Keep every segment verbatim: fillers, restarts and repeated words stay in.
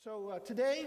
So uh, today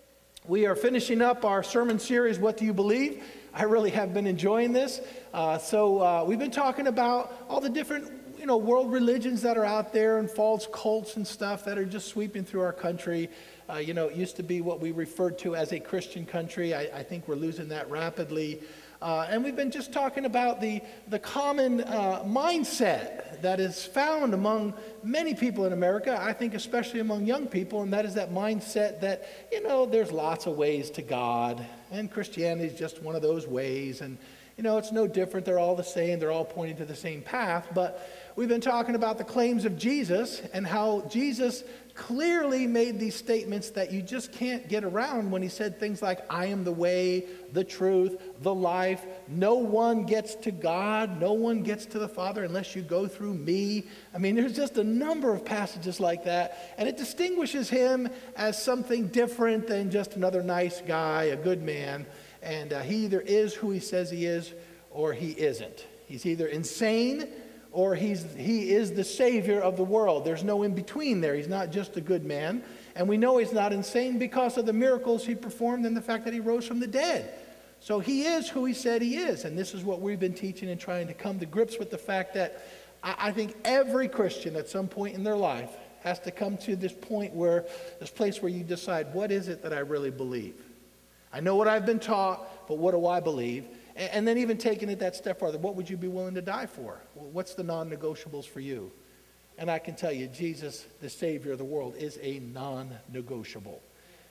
we are finishing up our sermon series, What Do You Believe? I really have been enjoying this. Uh, so uh, we've been talking about all the different, you know, world religions that are out there and false cults and stuff that are just sweeping through our country. Uh, you know, it used to be what we referred to as a Christian country. I, I think we're losing that rapidly. Uh, and we've been just talking about the, the common uh, mindset that is found among many people in America, I think especially among young people, and that is that mindset that, you know, there's lots of ways to God, and Christianity is just one of those ways, and, you know, it's no different. They're all the same. They're all pointing to the same path. But we've been talking about the claims of Jesus and how Jesus clearly made these statements that you just can't get around when he said things like, I am the way, the truth, the life. No one gets to God. No one gets to the Father unless you go through me. I mean, there's just a number of passages like that. And it distinguishes him as something different than just another nice guy, a good man. And uh, he either is who he says he is or he isn't. He's either insane or he's he is the Savior of the world. There's no in between there. He's not just a good man. And we know he's not insane because of the miracles he performed and the fact that he rose from the dead. So he is who he said he is. And this is what we've been teaching and trying to come to grips with the fact that I, I think every Christian at some point in their life has to come to this point where, this place where you decide, what is it that I really believe? I know what I've been taught, but what do I believe? And then even taking it that step farther, what would you be willing to die for? What's the non-negotiables for you? And I can tell you, Jesus, the Savior of the world, is a non-negotiable.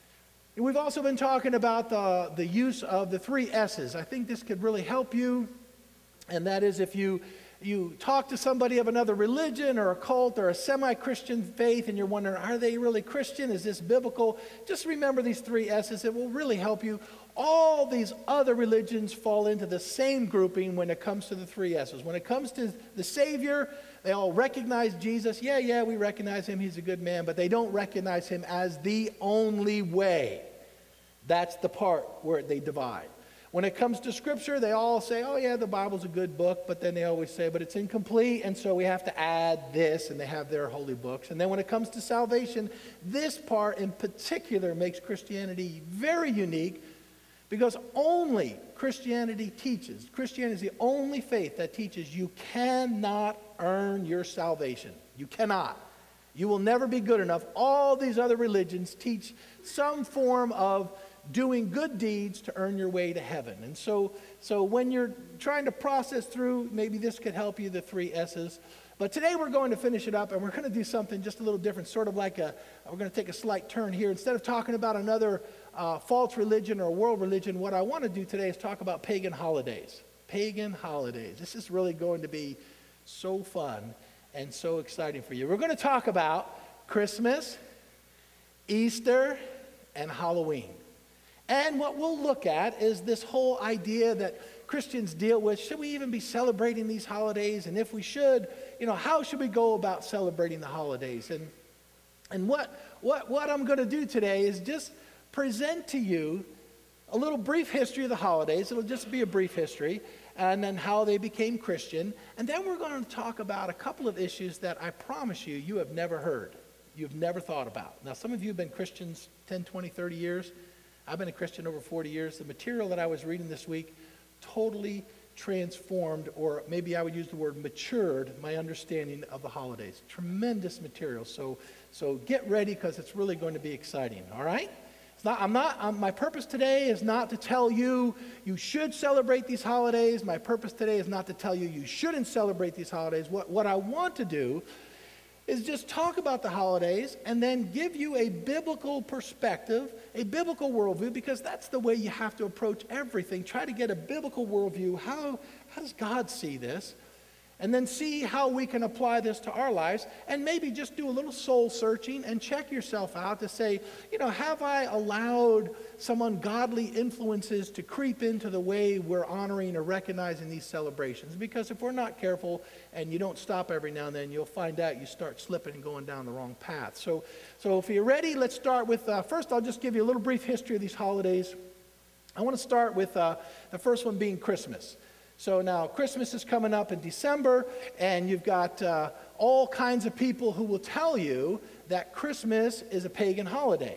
And we've also been talking about the, the use of the three S's. I think this could really help you. And that is if you, you talk to somebody of another religion or a cult or a semi-Christian faith and you're wondering, are they really Christian? Is this biblical? Just remember these three S's. It will really help you. All these other religions fall into the same grouping when it comes to the three S's. When it comes to the Savior, they all recognize Jesus. Yeah, yeah, we recognize him. He's a good man. But they don't recognize him as the only way. That's the part where they divide. When it comes to Scripture, they all say, oh yeah, the Bible's a good book. But then they always say, but it's incomplete. And so we have to add this. And they have their holy books. And then when it comes to salvation, this part in particular makes Christianity very unique. Because only Christianity teaches, Christianity is the only faith that teaches you cannot earn your salvation. You cannot. You will never be good enough. All these other religions teach some form of doing good deeds to earn your way to heaven. And so, so when you're trying to process through, maybe this could help you, the three S's. But today we're going to finish it up, and we're going to do something just a little different, sort of like a, we're going to take a slight turn here. Instead of talking about another uh, false religion or world religion, what I want to do today is talk about pagan holidays. Pagan holidays. This is really going to be so fun and so exciting for you. We're going to talk about Christmas, Easter, and Halloween. And what we'll look at is this whole idea that Christians deal with. Should we even be celebrating these holidays? And if we should, you know, how should we go about celebrating the holidays? And and what what what I'm going to do today is just present to you a little brief history of the holidays. It'll just be a brief history, and then how they became Christian. And then we're going to talk about a couple of issues that I promise you, you have never heard. You've never thought about. Now, some of you have been Christians ten, twenty, thirty years. I've been a Christian over forty years. The material that I was reading this week totally transformed, or maybe I would use the word matured, my understanding of the holidays. Tremendous material. So, so get ready, because it's really going to be exciting. All right? It's not. I'm not. I'm, my purpose today is not to tell you you should celebrate these holidays. My purpose today is not to tell you you shouldn't celebrate these holidays. What what I want to do is just talk about the holidays and then give you a biblical perspective, a biblical worldview, because that's the way you have to approach everything. Try to get a biblical worldview. How, how does God see this? And then see how we can apply this to our lives, and maybe just do a little soul searching and check yourself out to say, you know, have I allowed some ungodly influences to creep into the way we're honoring or recognizing these celebrations? Because if we're not careful and you don't stop every now and then, you'll find out you start slipping and going down the wrong path. So, so if you're ready, let's start with, uh, first I'll just give you a little brief history of these holidays. I want to start with uh, the first one being Christmas. So now Christmas is coming up in December, and you've got uh, all kinds of people who will tell you that Christmas is a pagan holiday.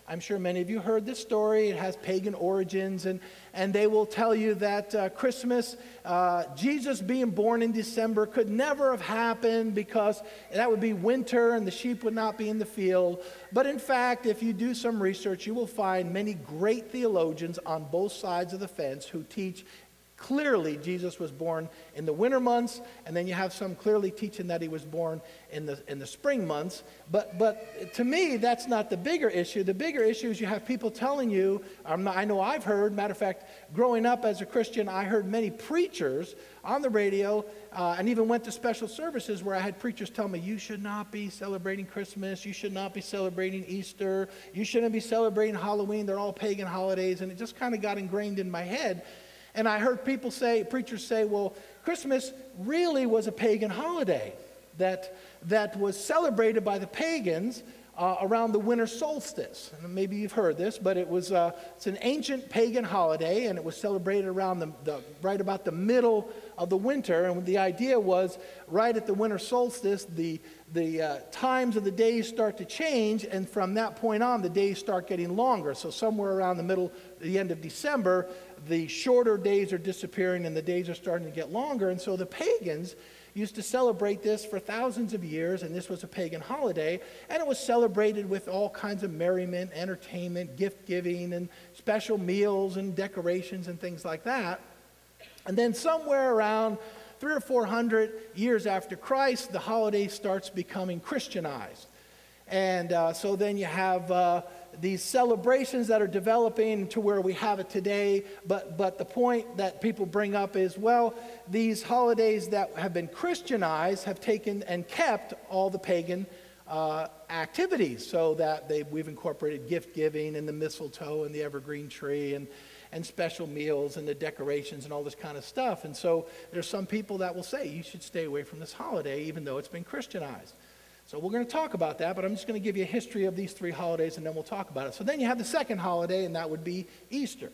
I'm sure many of you heard this story. It has pagan origins, and, and they will tell you that uh, Christmas, uh, Jesus being born in December could never have happened because that would be winter and the sheep would not be in the field. But in fact, if you do some research, you will find many great theologians on both sides of the fence who teach clearly Jesus was born in the winter months, and then you have some clearly teaching that he was born in the in the spring months. But but to me, that's not the bigger issue. The bigger issue is you have people telling you, I'm not, I know I've heard, matter of fact, growing up as a Christian, I heard many preachers on the radio uh, and even went to special services where I had preachers tell me, you should not be celebrating Christmas, you should not be celebrating Easter, you shouldn't be celebrating Halloween, they're all pagan holidays, and it just kind of got ingrained in my head. And I heard people say, preachers say, well, Christmas really was a pagan holiday that, that was celebrated by the pagans uh, around the winter solstice. And maybe you've heard this, but it was uh, it's an ancient pagan holiday, and it was celebrated around the, the right about the middle of the winter. And the idea was right at the winter solstice, the the uh, times of the days start to change, and from that point on, the days start getting longer. So somewhere around the middle, the end of December, the shorter days are disappearing and the days are starting to get longer. And so the pagans used to celebrate this for thousands of years, and this was a pagan holiday, and it was celebrated with all kinds of merriment, entertainment, gift-giving, and special meals and decorations and things like that. And then somewhere around three or four hundred years after Christ, the holiday starts becoming Christianized. And uh, so then you have uh, these celebrations that are developing to where we have it today. But, but the point that people bring up is, well, these holidays that have been Christianized have taken and kept all the pagan uh, activities, so that they, we've incorporated gift giving and the mistletoe and the evergreen tree and and special meals and the decorations and all this kind of stuff. And so there's some people that will say you should stay away from this holiday even though it's been Christianized. So we're going to talk about that, but I'm just going to give you a history of these three holidays and then we'll talk about it. So then you have the second holiday, and that would be Easter.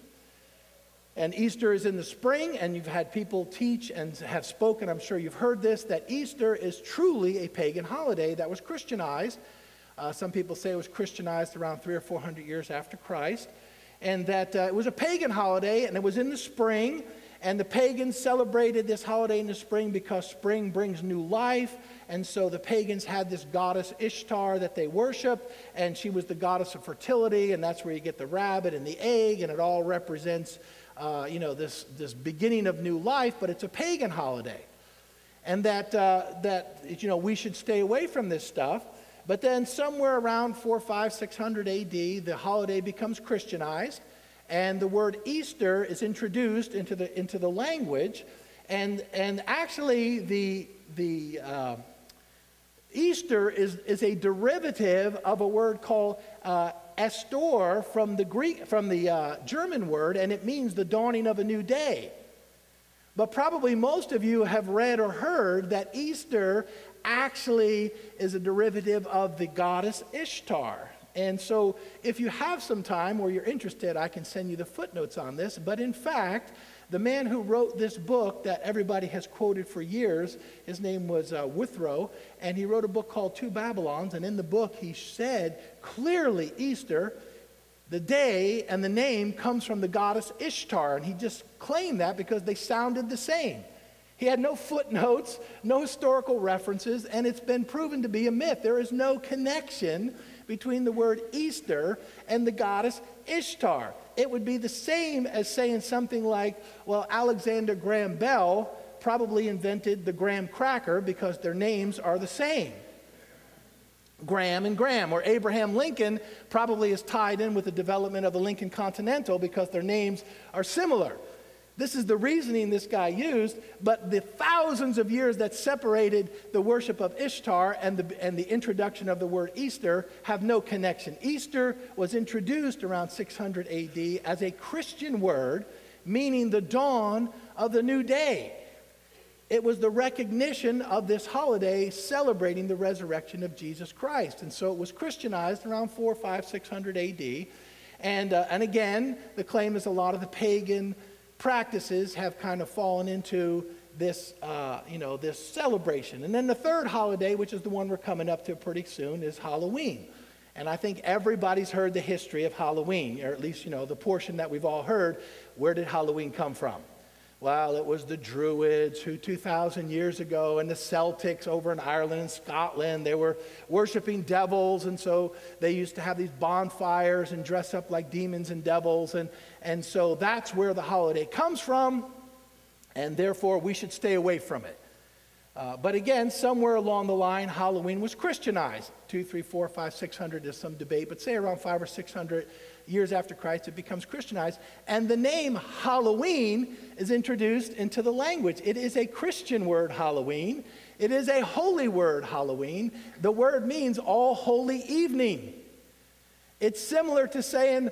And Easter is in the spring, and you've had people teach and have spoken, I'm sure you've heard this, that Easter is truly a pagan holiday that was Christianized. Uh, some people say it was Christianized around three or four hundred years after Christ. And that uh, it was a pagan holiday, and it was in the spring, and the pagans celebrated this holiday in the spring because spring brings new life, and so the pagans had this goddess Ishtar that they worshiped, and she was the goddess of fertility, and that's where you get the rabbit and the egg, and it all represents, uh, you know, this, this beginning of new life, but it's a pagan holiday. And that, uh, that, you know, we should stay away from this stuff. But then somewhere around four, five, six hundred A D, the holiday becomes Christianized, and the word Easter is introduced into the into the language, and and actually the the uh, Easter is is a derivative of a word called uh, Estor from the Greek from the uh, German word, and it means the dawning of a new day. But probably most of you have read or heard that Easter actually is a derivative of the goddess Ishtar. And so if you have some time or you're interested, I can send you the footnotes on this. But in fact, the man who wrote this book that everybody has quoted for years, his name was uh, Withrow, and he wrote a book called Two Babylons. And in the book, he said clearly Easter, the day and the name comes from the goddess Ishtar. And he just claimed that because they sounded the same. He had no footnotes, no historical references, and it's been proven to be a myth. There is no connection between the word Easter and the goddess Ishtar. It would be the same as saying something like, well, Alexander Graham Bell probably invented the graham cracker because their names are the same. Graham and Graham. Or Abraham Lincoln probably is tied in with the development of the Lincoln Continental because their names are similar. This is the reasoning this guy used, but the thousands of years that separated the worship of Ishtar and the, and the introduction of the word Easter have no connection. Easter was introduced around six hundred A D as a Christian word, meaning the dawn of the new day. It was the recognition of this holiday celebrating the resurrection of Jesus Christ. And so it was Christianized around four, five, six hundred A D. And, uh, and again, the claim is a lot of the pagan practices have kind of fallen into this, uh, you know, this celebration. And then the third holiday, which is the one we're coming up to pretty soon, is Halloween. And I think everybody's heard the history of Halloween, or at least, you know, the portion that we've all heard. Where did Halloween come from? Well, it was the Druids who two thousand years ago, and the Celtics over in Ireland and Scotland, they were worshiping devils, and so they used to have these bonfires and dress up like demons and devils, and, and so that's where the holiday comes from, and therefore we should stay away from it. Uh, but again, somewhere along the line, Halloween was Christianized. Two, three, four, five, six hundred, there's some debate, but say around five or six hundred years after Christ, it becomes Christianized. And the name Halloween is introduced into the language. It is a Christian word, Halloween. It is a holy word, Halloween. The word means all holy evening. It's similar to saying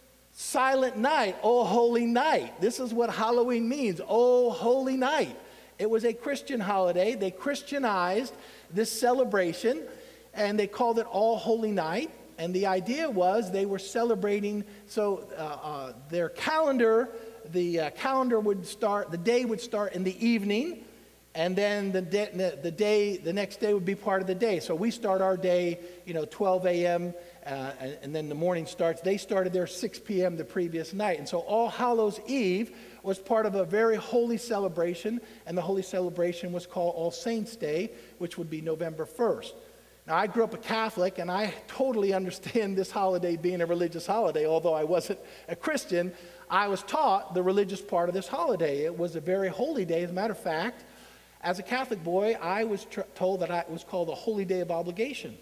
silent night, oh holy night. This is what Halloween means, oh holy night. It was a Christian holiday. They Christianized this celebration, and they called it All Holy Night. And the idea was they were celebrating, so uh, uh, their calendar, the uh, calendar would start, the day would start in the evening, and then the, de- the day, the next day would be part of the day. So we start our day, you know, twelve a.m., uh, and, and then the morning starts. They started their six p.m. the previous night. And so All Hallows Eve was part of a very holy celebration, and the holy celebration was called All Saints' Day, which would be November first. Now, I grew up a Catholic, and I totally understand this holiday being a religious holiday. Although I wasn't a Christian, I was taught the religious part of this holiday. It was a very holy day. As a matter of fact, as a Catholic boy, I was tr- told that I, it was called a holy day of obligation.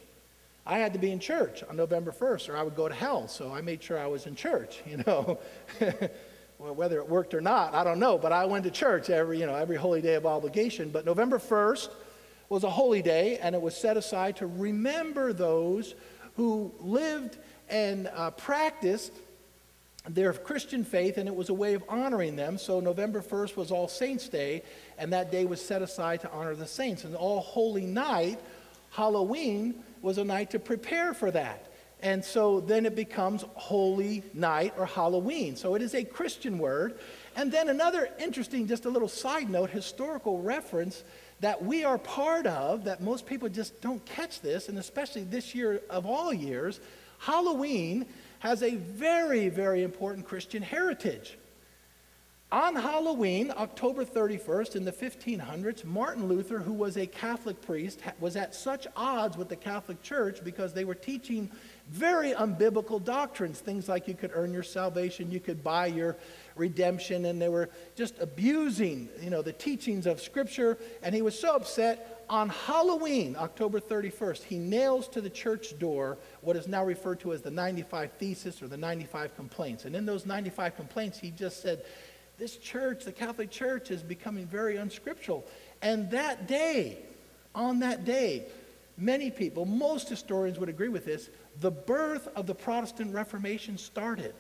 I had to be in church on November first, or I would go to hell. So I made sure I was in church, you know. Well, whether it worked or not, I don't know. But I went to church every, you know, every holy day of obligation. But November first was a holy day, and it was set aside to remember those who lived and uh, practiced their Christian faith, and it was a way of honoring them. So November first was All Saints' Day, and that day was set aside to honor the saints. And All Holy Night, Halloween, was a night to prepare for that. And so then it becomes Holy Night or Halloween. So it is a Christian word. And then another interesting, just a little side note, historical reference that we are part of, that most people just don't catch this, and especially this year of all years, Halloween has a very, very important Christian heritage. On Halloween, October thirty-first, in the fifteen hundreds, Martin Luther, who was a Catholic priest, was at such odds with the Catholic Church because they were teaching very unbiblical doctrines, things like you could earn your salvation, you could buy your redemption, and they were just abusing, you know, the teachings of Scripture. And he was so upset. On Halloween, October thirty-first, he nails to the church door what is now referred to as the ninety-five Thesis or the ninety-five Complaints. And in those ninety-five complaints, he just said, this church, the Catholic Church, is becoming very unscriptural. And that day, on that day, many people, most historians would agree with this, the birth of the Protestant Reformation started.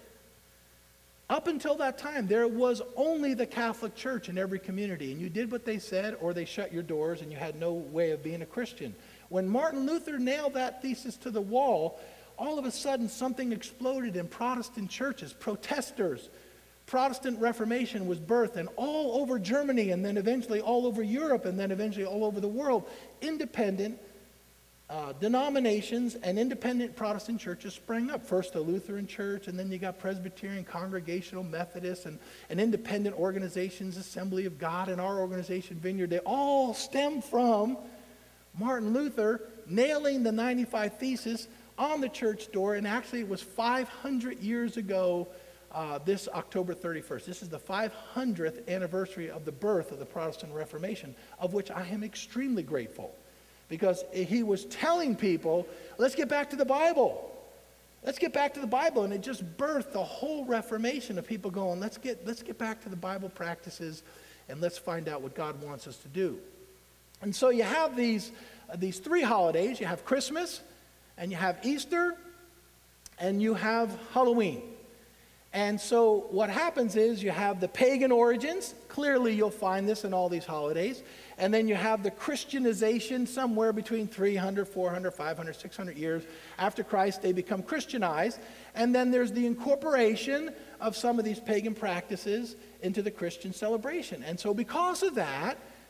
Up until that time, there was only the Catholic Church in every community, and you did what they said, or they shut your doors, and you had no way of being a Christian. When Martin Luther nailed that thesis to the wall, all of a sudden something exploded in Protestant churches, protesters. Protestant Reformation was birthed, and all over Germany, and then eventually all over Europe, and then eventually all over the world, independent uh, denominations and independent Protestant churches sprang up. First the Lutheran Church, and then you got Presbyterian, Congregational, Methodist, and, and independent organizations, Assembly of God, and our organization, Vineyard. They all stem from Martin Luther nailing the ninety-five Thesis on the church door, and actually it was five hundred years ago. Uh, this October thirty-first. This is the five hundredth anniversary of the birth of the Protestant Reformation, of which I am extremely grateful, because he was telling people, let's get back to the Bible. Let's get back to the Bible. And it just birthed the whole Reformation of people going, let's get, let's get back to the Bible practices, and let's find out what God wants us to do. And so you have these, uh, these three holidays. You have Christmas, and you have Easter, and you have Halloween. And so what happens is you have the pagan origins. Clearly you'll find this in all these holidays. And then you have the Christianization somewhere between three hundred, four hundred, five hundred, six hundred years after Christ. They become Christianized. And then there's the incorporation of some of these pagan practices into the Christian celebration. And so because of that,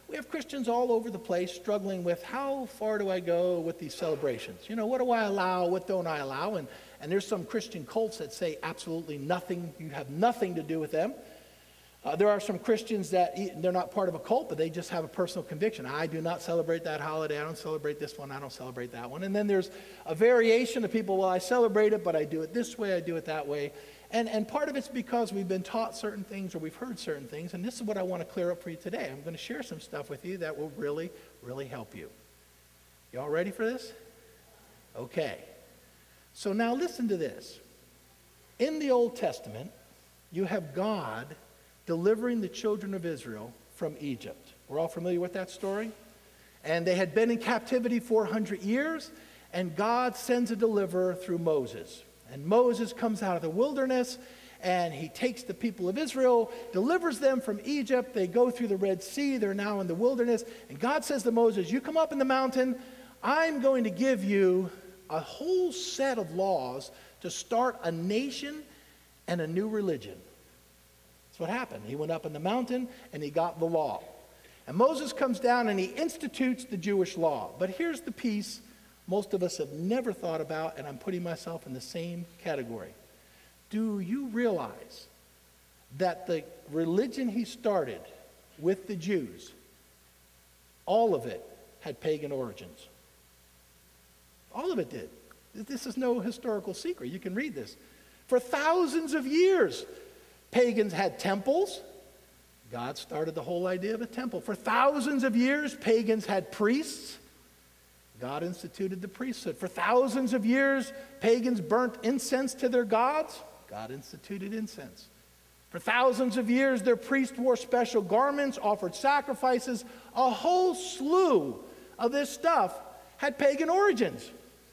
we have Christians all over the place struggling with how far do I go with these celebrations? You know, what do I allow? What don't I allow? And, and there's some Christian cults that say absolutely nothing. You have nothing to do with them. Uh, there are some Christians that they're not part of a cult, but they just have a personal conviction. I do not celebrate that holiday. I don't celebrate this one. I don't celebrate that one. And then there's a variation of people, well, I celebrate it, but I do it this way. I do it that way. And, and part of it's because we've been taught certain things or we've heard certain things. And this is what I want to clear up for you today. I'm going to share some stuff with you that will really, really help you. Y'all ready for this? Okay. So now listen to this. In the Old Testament, you have God delivering the children of Israel from Egypt. We're all familiar with that story? And they had been in captivity four hundred years, and God sends a deliverer through Moses. And Moses comes out of the wilderness, and he takes the people of Israel, delivers them from Egypt. They go through the Red Sea. They're now in the wilderness. And God says to Moses, you come up in the mountain. I'm going to give you a whole set of laws to start a nation and a new religion. That's what happened. He went up in the mountain, and he got the law. And Moses comes down, and he institutes the Jewish law. But here's the piece most of us have never thought about, and I'm putting myself in the same category. Do you realize that the religion he started with the Jews, all of it had pagan origins? All of it did. This is no historical secret. You can read this. For thousands of years, pagans had temples. God started the whole idea of a temple. For thousands of years, pagans had priests. God instituted the priesthood. For thousands of years, pagans burnt incense to their gods. God instituted incense. For thousands of years, their priests wore special garments, offered sacrifices. A whole slew of this stuff had pagan origins.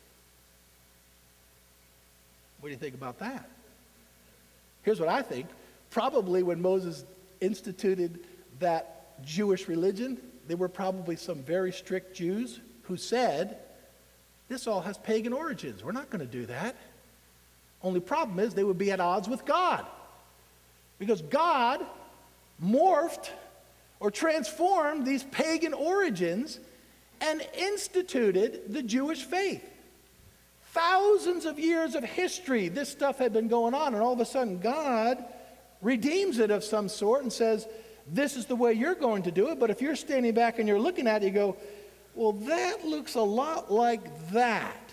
What do you think about that? Here's what I think. Probably when Moses instituted that Jewish religion, there were probably some very strict Jews who said, this all has pagan origins. We're not going to do that. Only problem is they would be at odds with God. Because God morphed or transformed these pagan origins and instituted the Jewish faith. Thousands of years of history, this stuff had been going on, and all of a sudden God redeems it of some sort and says, this is the way you're going to do it. But if you're standing back and you're looking at it, you go, well, that looks a lot like that.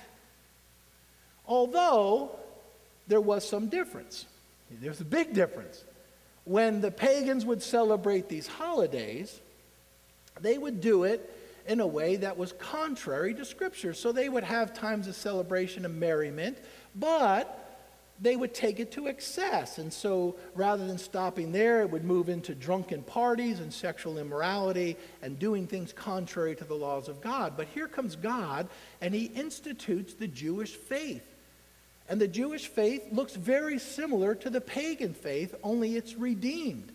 Although there was some difference. There's a big difference. When the pagans would celebrate these holidays, they would do it in a way that was contrary to Scripture. So they would have times of celebration and merriment, but they would take it to excess. And so rather than stopping there, it would move into drunken parties and sexual immorality and doing things contrary to the laws of God. But here comes God, and he institutes the Jewish faith. And the Jewish faith looks very similar to the pagan faith, only it's redeemed.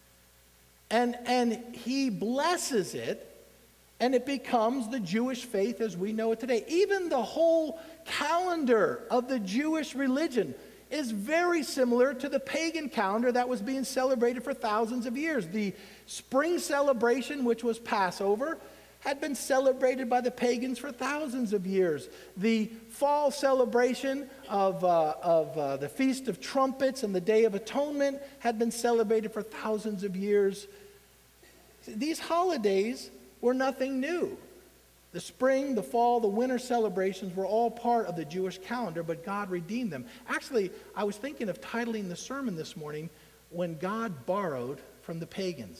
And, and he blesses it, and it becomes the Jewish faith as we know it today. Even the whole calendar of the Jewish religion is very similar to the pagan calendar that was being celebrated for thousands of years. The spring celebration, which was Passover, had been celebrated by the pagans for thousands of years. The fall celebration of, uh, of uh, the Feast of Trumpets and the Day of Atonement had been celebrated for thousands of years. These holidays were nothing new. The spring, the fall, the winter celebrations were all part of the Jewish calendar, but God redeemed them. Actually, I was thinking of titling the sermon this morning, When God Borrowed from the Pagans.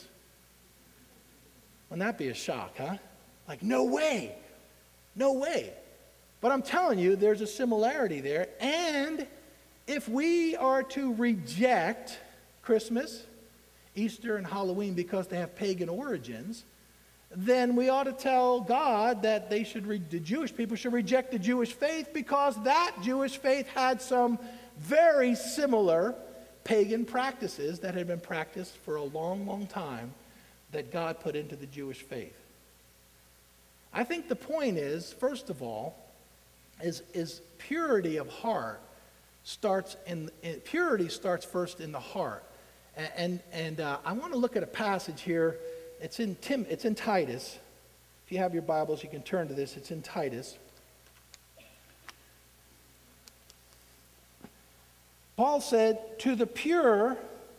Wouldn't that be a shock, huh? Like, no way. No way. But I'm telling you, there's a similarity there. And if we are to reject Christmas, Easter, and Halloween because they have pagan origins, then we ought to tell God that they should re- the Jewish people should reject the Jewish faith because that Jewish faith had some very similar pagan practices that had been practiced for a long, long time that God put into the Jewish faith. I think the point is, first of all, is, is purity of heart starts in, in purity starts first in the heart. And, and, and uh, I want to look at a passage here it's in Tim, it's in Titus. If you have your Bibles, you can turn to this. It's in Titus. Paul said, "To the pure,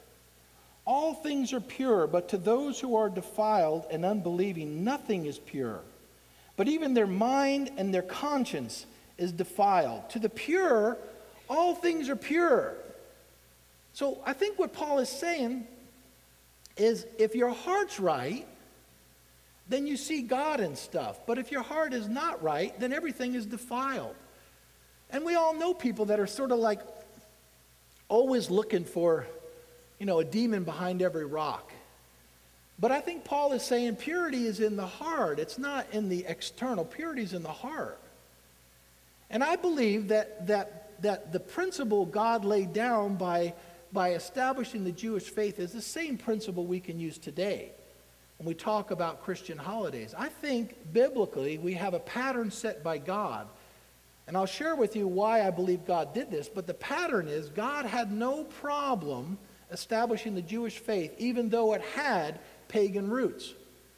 all things are pure, but to those who are defiled and unbelieving, nothing is pure. But even their mind and their conscience is defiled. To the pure, all things are pure." So I think what Paul is saying is if your heart's right, then you see God in stuff. But if your heart is not right, then everything is defiled. And we all know people that are sort of like always looking for, you know, a demon behind every rock. But I think Paul is saying purity is in the heart. It's not in the external. Purity is in the heart. And I believe that that that the principle God laid down by, by establishing the Jewish faith is the same principle we can use today when we talk about Christian holidays. I think biblically we have a pattern set by God. And I'll share with you why I believe God did this. But the pattern is God had no problem establishing the Jewish faith, even though it had pagan roots.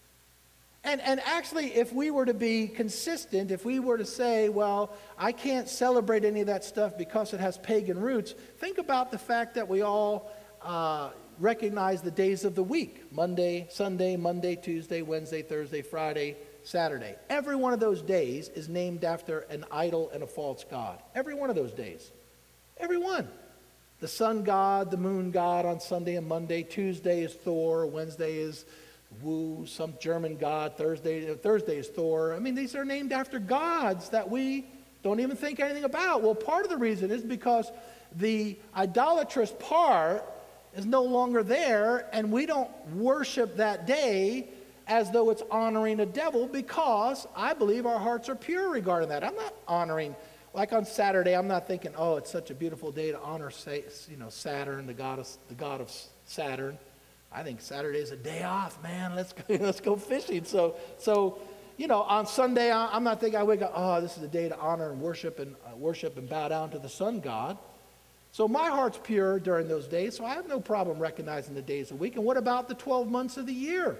And, and actually, if we were to be consistent, if we were to say, well, I can't celebrate any of that stuff because it has pagan roots, think about the fact that we all uh, recognize the days of the week. Monday, Sunday, Monday, Tuesday, Wednesday, Thursday, Friday, Saturday. Every one of those days is named after an idol and a false god. Every one of those days. Every one. The sun god, the moon god on Sunday and Monday. Tuesday is Thor. Wednesday is Wu, some German god. Thursday, Thursday is Thor. I mean, these are named after gods that we don't even think anything about. Well, part of the reason is because the idolatrous part is no longer there, and we don't worship that day as though it's honoring a devil, because I believe our hearts are pure regarding that. I'm not honoring, like on Saturday, I'm not thinking, oh, it's such a beautiful day to honor, say, you know, Saturn, the god of the god of Saturn. I think Saturday is a day off, man. Let's go, let's go fishing. So, so, you know, on Sunday, I'm not thinking I wake up, oh, this is a day to honor and worship and uh, worship and bow down to the sun god. So my heart's pure during those days, so I have no problem recognizing the days of the week. And what about the twelve months of the year?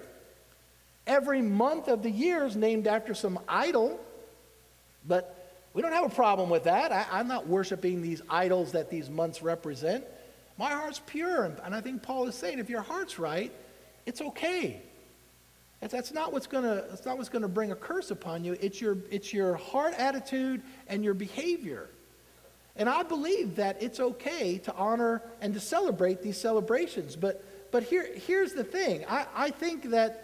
Every month of the year is named after some idol, but we don't have a problem with that. I, I'm not worshiping these idols that these months represent. My heart's pure, and, and I think Paul is saying, if your heart's right, it's okay. That's, that's not what's gonna. That's not what's gonna bring a curse upon you. It's your it's your heart attitude and your behavior. And I believe that it's okay to honor and to celebrate these celebrations. But but here here's the thing. I, I think that.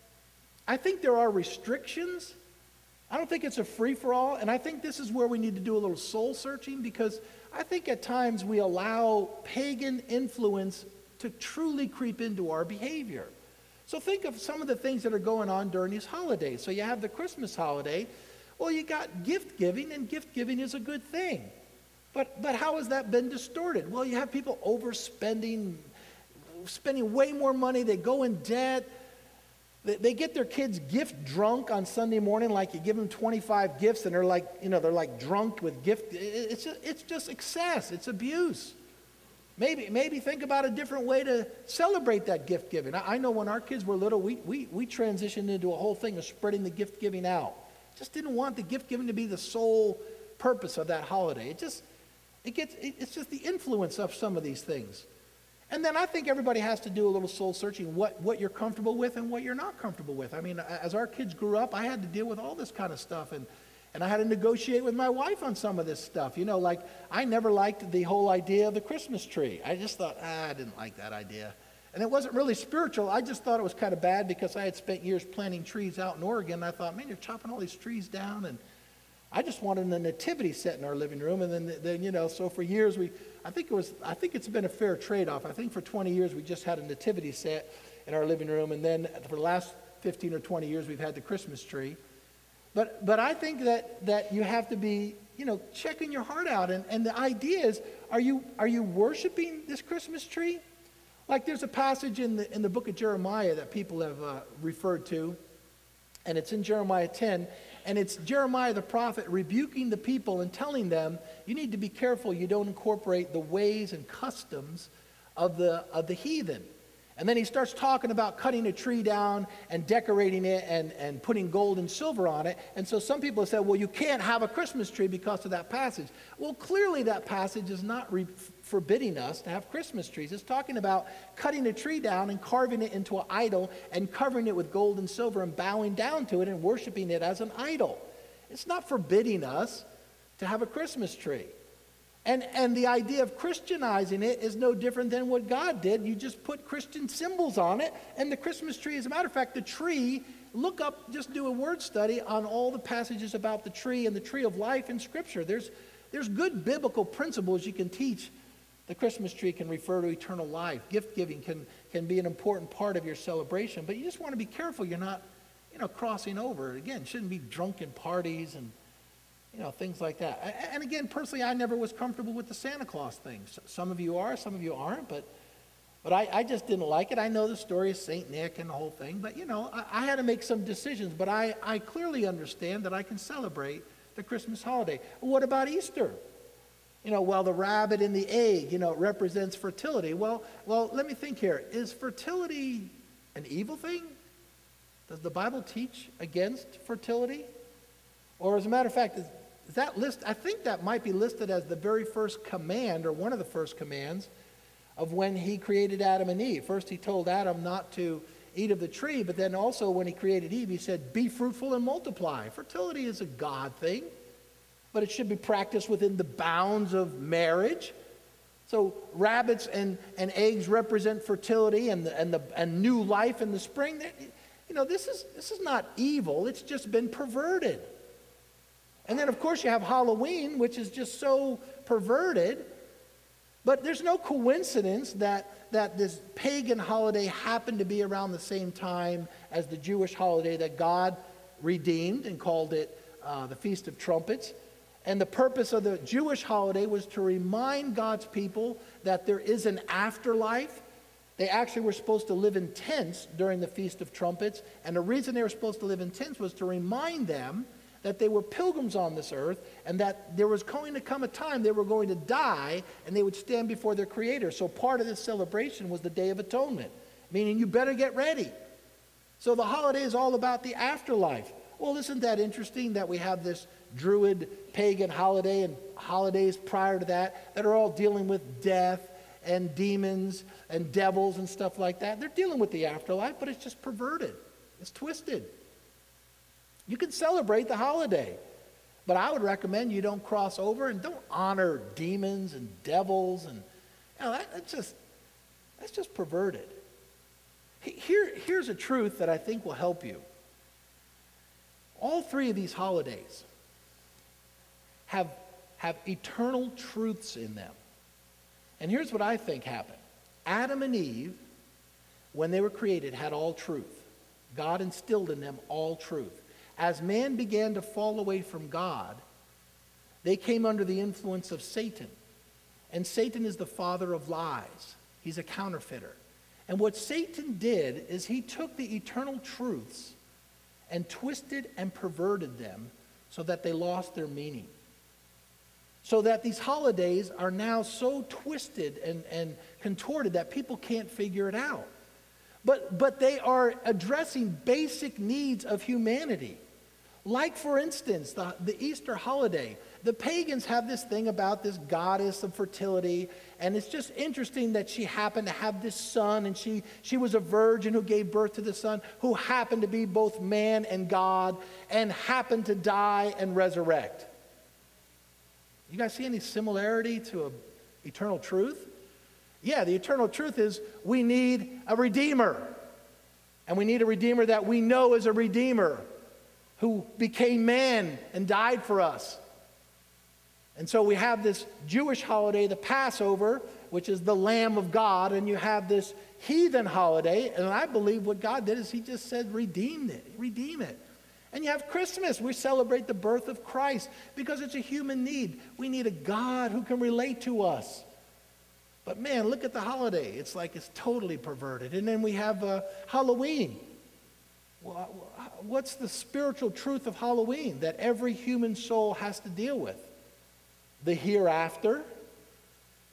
I think there are restrictions. I don't think it's a free-for-all, and I think this is where we need to do a little soul-searching, because I think at times we allow pagan influence to truly creep into our behavior. So think of some of the things that are going on during these holidays. So you have the Christmas holiday. Well, you got gift-giving, and gift-giving is a good thing. But, but how has that been distorted? Well, you have people overspending, spending way more money. They go in debt. They get their kids gift drunk on Sunday morning, like you give them twenty-five gifts and they're like, you know, they're like drunk with gift. It's just, it's just excess. It's abuse. Maybe maybe think about a different way to celebrate that gift giving. I, I know when our kids were little, we, we, we transitioned into a whole thing of spreading the gift giving out. Just didn't want the gift giving to be the sole purpose of that holiday. It just, it gets, it, it's just the influence of some of these things. And then I think everybody has to do a little soul searching, what, what you're comfortable with and what you're not comfortable with. I mean, as our kids grew up, I had to deal with all this kind of stuff, and, and I had to negotiate with my wife on some of this stuff. You know, like I never liked the whole idea of the Christmas tree. I just thought, ah, I didn't like that idea. And it wasn't really spiritual. I just thought it was kind of bad because I had spent years planting trees out in Oregon, and I thought, man, you're chopping all these trees down, and I just wanted a nativity set in our living room. And then, then you know, so for years we, I think it was, I think it's been a fair trade-off. I think for twenty years we just had a nativity set in our living room, and then for the last fifteen or twenty years we've had the Christmas tree. But but I think that that you have to be, you know, checking your heart out, and, and the idea is, are you are you worshiping this Christmas tree? Like there's a passage in the in the book of Jeremiah that people have uh, referred to, and it's in Jeremiah ten. And it's Jeremiah the prophet rebuking the people and telling them, you need to be careful you don't incorporate the ways and customs of the, of the heathen. And then he starts talking about cutting a tree down and decorating it and, and putting gold and silver on it. And so some people have said, well, you can't have a Christmas tree because of that passage. Well, clearly that passage is not re- forbidding us to have Christmas trees. It's talking about cutting a tree down and carving it into an idol and covering it with gold and silver and bowing down to it and worshiping it as an idol. It's not forbidding us to have a Christmas tree. And, and the idea of Christianizing it is no different than what God did. You just put Christian symbols on it, and the Christmas tree, as a matter of fact, the tree, look up, just do a word study on all the passages about the tree and the tree of life in Scripture. There's, there's good biblical principles you can teach. The Christmas tree can refer to eternal life. Gift giving can, can be an important part of your celebration, but you just want to be careful you're not, you know, crossing over. Again, it shouldn't be drunken parties and You know, things like that. And again, personally, I never was comfortable with the Santa Claus thing. Some of you are, some of you aren't, but but I, I just didn't like it. I know the story of Saint Nick and the whole thing, but you know, I, I had to make some decisions, but I, I clearly understand that I can celebrate the Christmas holiday. What about Easter? You know, well, the rabbit and the egg, you know, it represents fertility. Well, well, let me think here. Is fertility an evil thing? Does the Bible teach against fertility? Or as a matter of fact, is, is that list, I think that might be listed as the very first command, or one of the first commands, of when he created Adam and Eve. First he told Adam not to eat of the tree, but then also when he created Eve, he said, be fruitful and multiply. Fertility is a God thing, but it should be practiced within the bounds of marriage. So rabbits and, and eggs represent fertility and, the, and, the, and new life in the spring. You know, this is, this is not evil. It's just been perverted. And then, of course, you have Halloween, which is just so perverted. But there's no coincidence that, that this pagan holiday happened to be around the same time as the Jewish holiday that God redeemed and called it uh, the Feast of Trumpets. And the purpose of the Jewish holiday was to remind God's people that there is an afterlife. They actually were supposed to live in tents during the Feast of Trumpets. And the reason they were supposed to live in tents was to remind them that they were pilgrims on this earth, and that there was going to come a time they were going to die, and they would stand before their Creator. So part of this celebration was the Day of Atonement, meaning you better get ready. So the holiday is all about the afterlife. Well, isn't that interesting that we have this Druid pagan holiday and holidays prior to that that are all dealing with death and demons and devils and stuff like that? They're dealing with the afterlife, but it's just perverted. It's twisted. You can celebrate the holiday, but I would recommend you don't cross over and don't honor demons and devils, and you know, that, that's just that's just perverted. Here, here's a truth that I think will help you. All three of these holidays have, have eternal truths in them. And here's what I think happened. Adam and Eve, when they were created, had all truth. God instilled in them all truth. As man began to fall away from God, they came under the influence of Satan. And Satan is the father of lies. He's a counterfeiter. And what Satan did is he took the eternal truths and twisted and perverted them so that they lost their meaning. So that these holidays are now so twisted and, and contorted that people can't figure it out. But, but they are addressing basic needs of humanity. Like, for instance, the, the Easter holiday. The pagans have this thing about this goddess of fertility, and it's just interesting that she happened to have this son, and she, she was a virgin who gave birth to the son, who happened to be both man and God, and happened to die and resurrect. You guys see any similarity to an eternal truth? Yeah, the eternal truth is we need a redeemer. And we need a redeemer that we know is a redeemer who became man and died for us. And so we have this Jewish holiday, the Passover, which is the Lamb of God, and you have this heathen holiday, and I believe what God did is he just said, redeem it, redeem it. And you have Christmas. We celebrate the birth of Christ because it's a human need. We need a God who can relate to us. But man, look at the holiday. It's like it's totally perverted. And then we have uh, Halloween. Well, what's the spiritual truth of Halloween that every human soul has to deal with? The hereafter.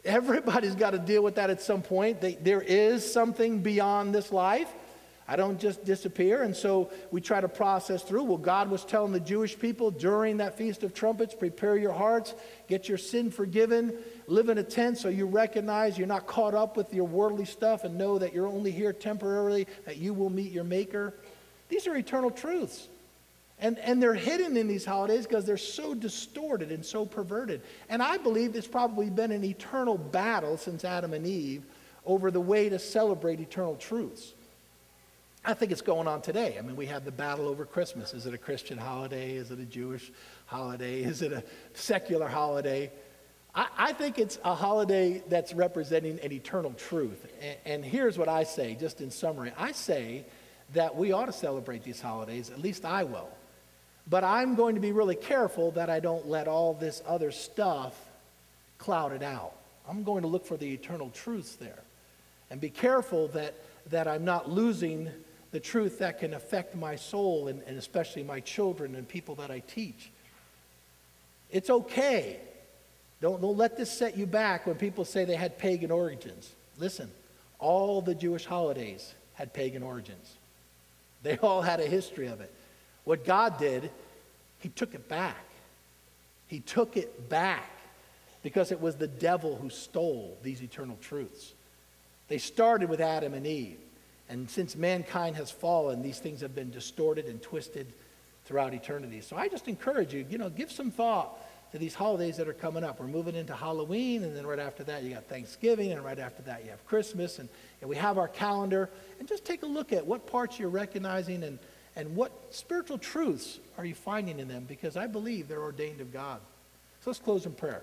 Everybody's got to deal with that at some point. They, there is something beyond this life. I don't just disappear. And so we try to process through. Well, God was telling the Jewish people during that Feast of Trumpets, prepare your hearts, get your sin forgiven, live in a tent so you recognize you're not caught up with your worldly stuff and know that you're only here temporarily, that you will meet your Maker. These are eternal truths. And, and they're hidden in these holidays because they're so distorted and so perverted. And I believe it's probably been an eternal battle since Adam and Eve over the way to celebrate eternal truths. I think it's going on today. I mean, we have the battle over Christmas. Is it a Christian holiday? Is it a Jewish holiday? Is it a secular holiday? I, I think it's a holiday that's representing an eternal truth. And, and here's what I say, just in summary. I say that we ought to celebrate these holidays. At least I will. But I'm going to be really careful that I don't let all this other stuff cloud it out. I'm going to look for the eternal truths there. And be careful that, that I'm not losing the truth that can affect my soul and, and especially my children and people that I teach. It's okay. Don't, don't let this set you back when people say they had pagan origins. Listen, all the Jewish holidays had pagan origins. They all had a history of it. What God did, he took it back. He took it back because it was the devil who stole these eternal truths. They started with Adam and Eve. And since mankind has fallen, these things have been distorted and twisted throughout eternity. So I just encourage you, you know, give some thought to these holidays that are coming up. We're moving into Halloween, and then right after that you got Thanksgiving, and right after that you have Christmas, and, and we have our calendar. And just take a look at what parts you're recognizing and, and what spiritual truths are you finding in them, because I believe they're ordained of God. So let's close in prayer.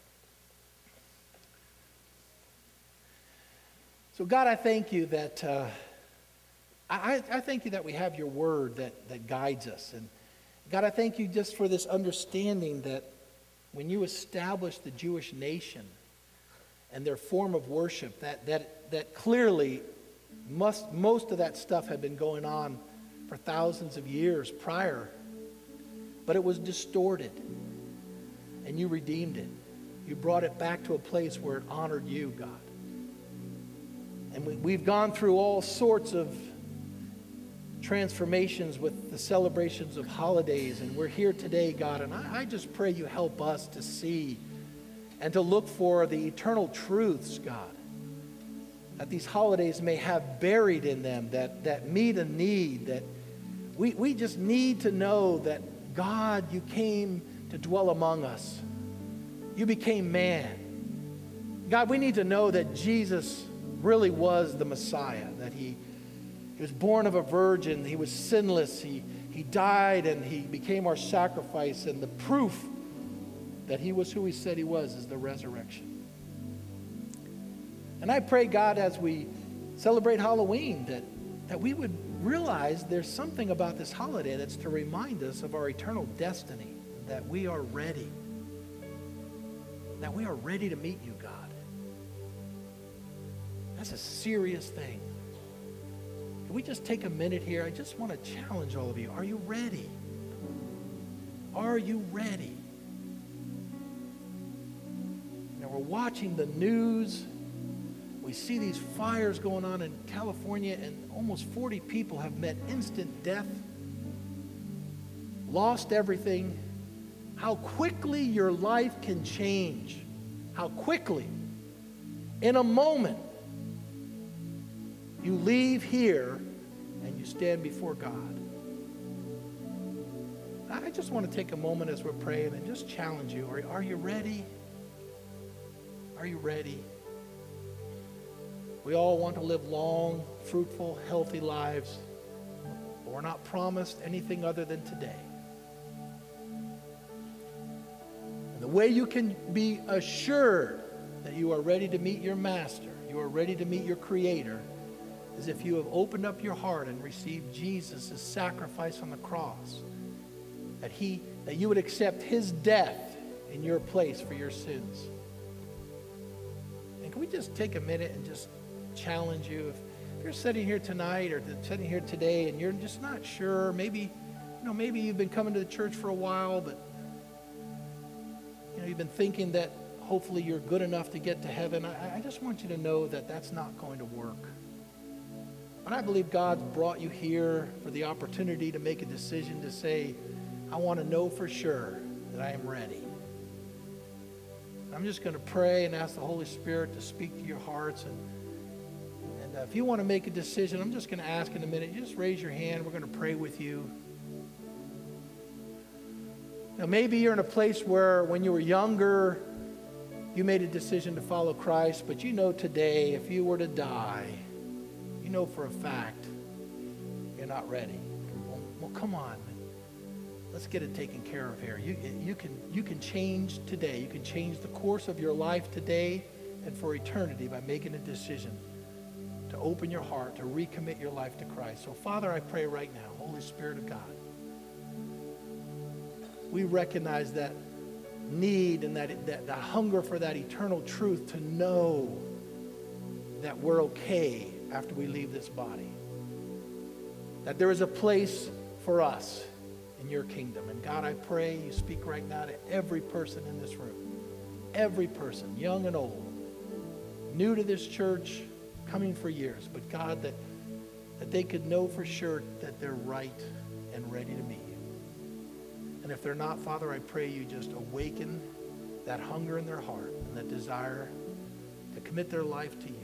So God, I thank you that... Uh, I, I thank you that we have your word that, that guides us. And God, I thank you just for this understanding that when you established the Jewish nation and their form of worship, that, that, that clearly must, most of that stuff had been going on for thousands of years prior. But it was distorted. And you redeemed it. You brought it back to a place where it honored you, God. And we, we've gone through all sorts of transformations with the celebrations of holidays, and we're here today, God, and I, I just pray you help us to see and to look for the eternal truths, God, that these holidays may have buried in them, that, that meet a need, that we, we just need to know that, God, you came to dwell among us. You became man. God, we need to know that Jesus really was the Messiah, that he He was born of a virgin. He was sinless. He, he died and he became our sacrifice. And the proof that he was who he said he was is the resurrection. And I pray, God, as we celebrate Halloween, that, that we would realize there's something about this holiday that's to remind us of our eternal destiny, that we are ready. That we are ready to meet you, God. That's a serious thing. Can we just take a minute here? I just want to challenge all of you. Are you ready? Are you ready? Now we're watching the news. We see these fires going on in California, and almost forty people have met instant death, lost everything. How quickly your life can change. How quickly. In a moment. You leave here and you stand before God. I just want to take a moment as we're praying and just challenge you. Are, are you ready? Are you ready? We all want to live long, fruitful, healthy lives, but we're not promised anything other than today. And the way you can be assured that you are ready to meet your Master, you are ready to meet your Creator, is if you have opened up your heart and received Jesus' sacrifice on the cross. That he, that you would accept his death in your place for your sins. And can we just take a minute and just challenge you? If, if you're sitting here tonight or sitting here today and you're just not sure, maybe, you know, maybe you've been coming to the church for a while, but you know, you've been thinking that hopefully you're good enough to get to heaven. I, I just want you to know that that's not going to work. But I believe God's brought you here for the opportunity to make a decision to say, I want to know for sure that I am ready. I'm just going to pray and ask the Holy Spirit to speak to your hearts. And, and uh, if you want to make a decision, I'm just going to ask in a minute. You just raise your hand. We're going to pray with you. Now, maybe you're in a place where when you were younger, you made a decision to follow Christ, but you know today, if you were to die, you know for a fact you're not ready. Well, well come on. Let's get it taken care of here. You, you, can, you can change today. You can change the course of your life today and for eternity by making a decision to open your heart, to recommit your life to Christ. So, Father, I pray right now, Holy Spirit of God, we recognize that need and that, that the hunger for that eternal truth to know that we're okay after we leave this body. That there is a place for us in your kingdom. And God, I pray you speak right now to every person in this room. Every person, young and old, new to this church, coming for years. But God, that, that they could know for sure that they're right and ready to meet you. And if they're not, Father, I pray you just awaken that hunger in their heart and that desire to commit their life to you.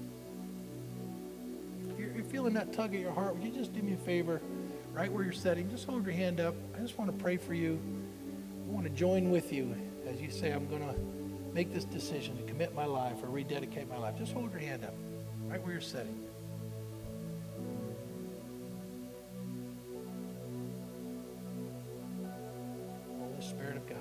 If you're, you're feeling that tug at your heart, would you just do me a favor? Right where you're sitting, just hold your hand up. I just want to pray for you. I want to join with you as you say, I'm going to make this decision to commit my life or rededicate my life. Just hold your hand up right where you're sitting. Holy Spirit of God.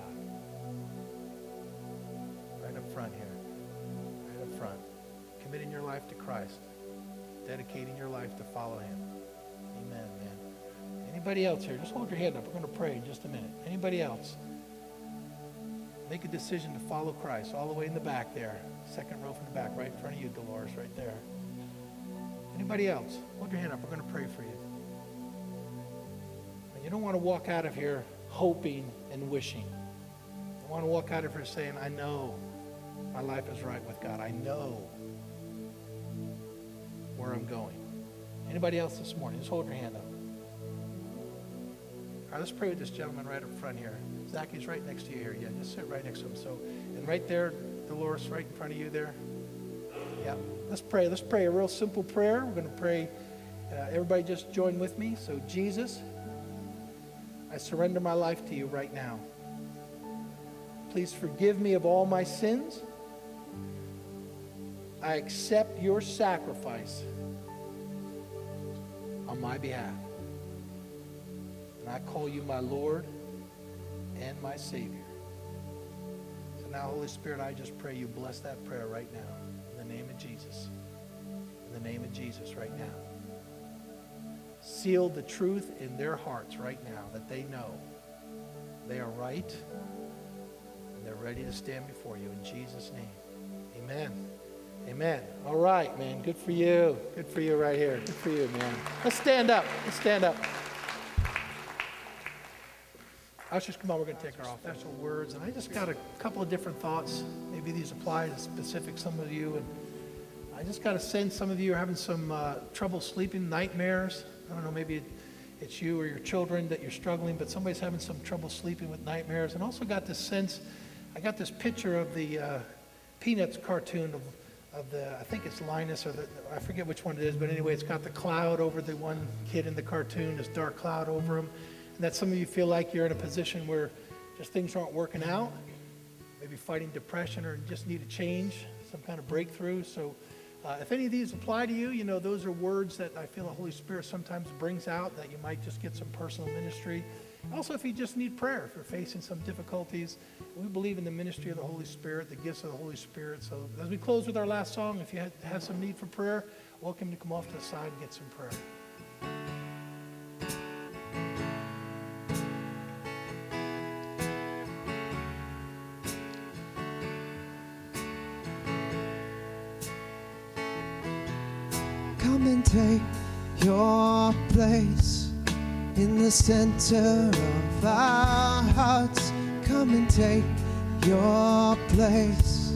Right up front here. Right up front. Committing your life to Christ. Dedicating your life to follow him. Amen, man. Anybody else here? Just hold your hand up. We're going to pray in just a minute. Anybody else? Make a decision to follow Christ all the way in the back there. Second row from the back, right in front of you, Dolores, right there. Anybody else? Hold your hand up. We're going to pray for you. And you don't want to walk out of here hoping and wishing. You want to walk out of here saying, I know my life is right with God. I know where I'm going. Anybody else this morning? Just hold your hand up. All right, let's pray with this gentleman right up front here. Zach, he's right next to you here. Yeah, just sit right next to him. So, and right there, Dolores, right in front of you there. Yeah, let's pray. Let's pray a real simple prayer. We're going to pray. Uh, everybody just join with me. So, Jesus, I surrender my life to you right now. Please forgive me of all my sins. I accept your sacrifice on my behalf. And I call you my Lord and my Savior. So now, Holy Spirit, I just pray you bless that prayer right now. In the name of Jesus. In the name of Jesus right now. Seal the truth in their hearts right now that they know they are right and they're ready to stand before you. In Jesus' name. Amen. Amen. All right, man. Good for you. Good for you right here. Good for you, man. Let's stand up. Let's stand up. Ushers, come on, we're going to take our special words. And I just got a couple of different thoughts. Maybe these apply to specific some of you. And I just got to sense some of you are having some uh, trouble sleeping, nightmares. I don't know, maybe it, it's you or your children that you're struggling, but somebody's having some trouble sleeping with nightmares. And also got this sense, I got this picture of the uh, Peanuts cartoon of, of the, I think it's Linus, or the, I forget which one it is, but anyway, it's got the cloud over the one kid in the cartoon, this dark cloud over him. And that some of you feel like you're in a position where just things aren't working out, maybe fighting depression or just need a change, some kind of breakthrough. So uh, if any of these apply to you, you know, those are words that I feel the Holy Spirit sometimes brings out that you might just get some personal ministry. Also, if you just need prayer, if you're facing some difficulties, we believe in the ministry of the Holy Spirit, the gifts of the Holy Spirit. So as we close with our last song, if you have some need for prayer, welcome to come off to the side and get some prayer. Come and take your place in the center of our hearts. Come and take your place.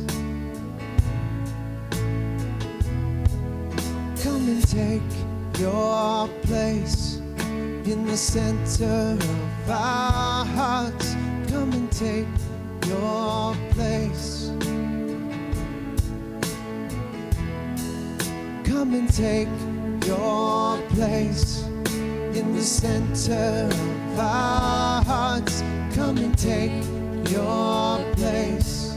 Come and take your place in the center of our hearts. Come and take your place. Come and take your place in the center of our hearts. Come and take your place.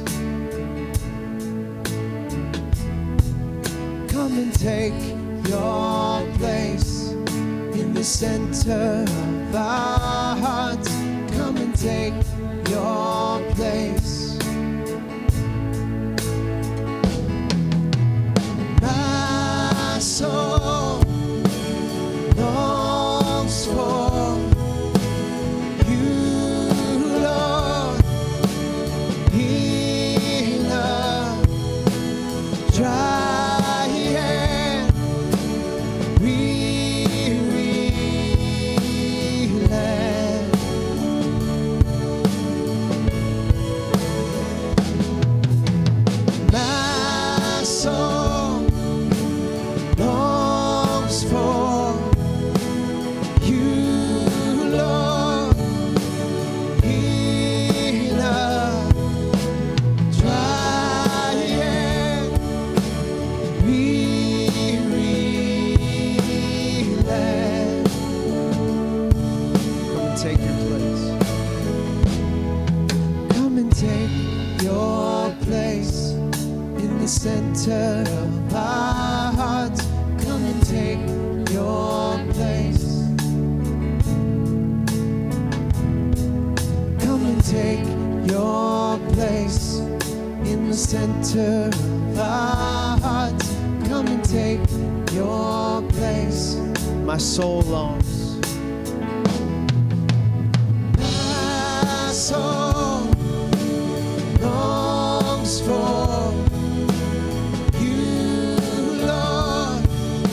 Come and take your place in the center of our hearts. Come and take your place. My soul longs for you, Lord. Healer, dry and weary land. My soul longs for you, Lord. Healer, dry and weary land. Come and take your place. Come and take your place in the center of our hearts. Come and take your place. Come and take your place in the center of our hearts. Come and take your place. My soul longs. My soul longs for you, Lord.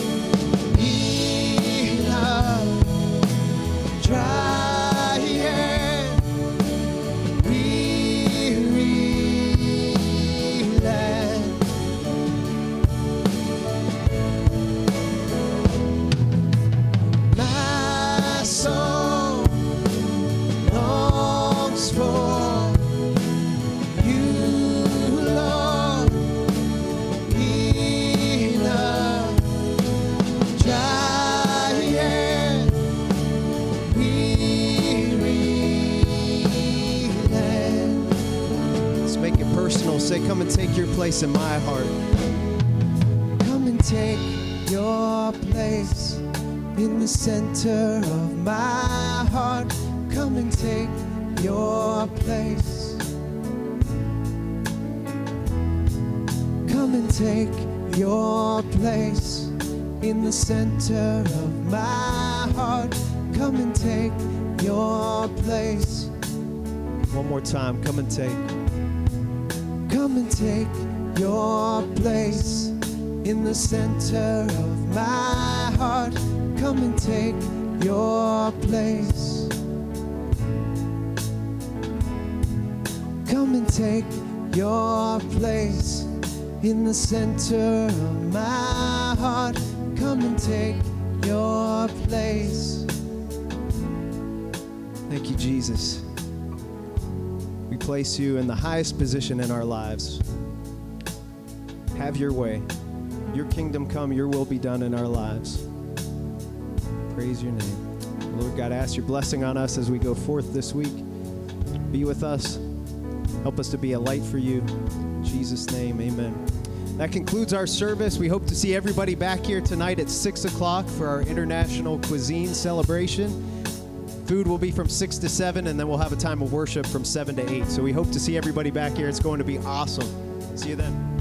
Healer, dry and weary land. My soul longs for you, Lord. Healer, dry and weary land. Let's make it personal. Say, come and take your place in my heart. Come and take your place in the center of my heart. Come and take your place. Come and take your place in the center of my heart. Come and take your place. One more time. Come and take. Come and take your place in the center of my heart. Come and take your place. Come and take your place in the center of my heart. Come and take your place. Thank you, Jesus. We place you in the highest position in our lives. Have your way. Your kingdom come, your will be done in our lives. Praise your name. Lord God, ask your blessing on us as we go forth this week. Be with us. Help us to be a light for you. In Jesus' name, amen. That concludes our service. We hope to see everybody back here tonight at six o'clock for our International Cuisine celebration. Food will be from six to seven, and then we'll have a time of worship from seven to eight. So we hope to see everybody back here. It's going to be awesome. See you then.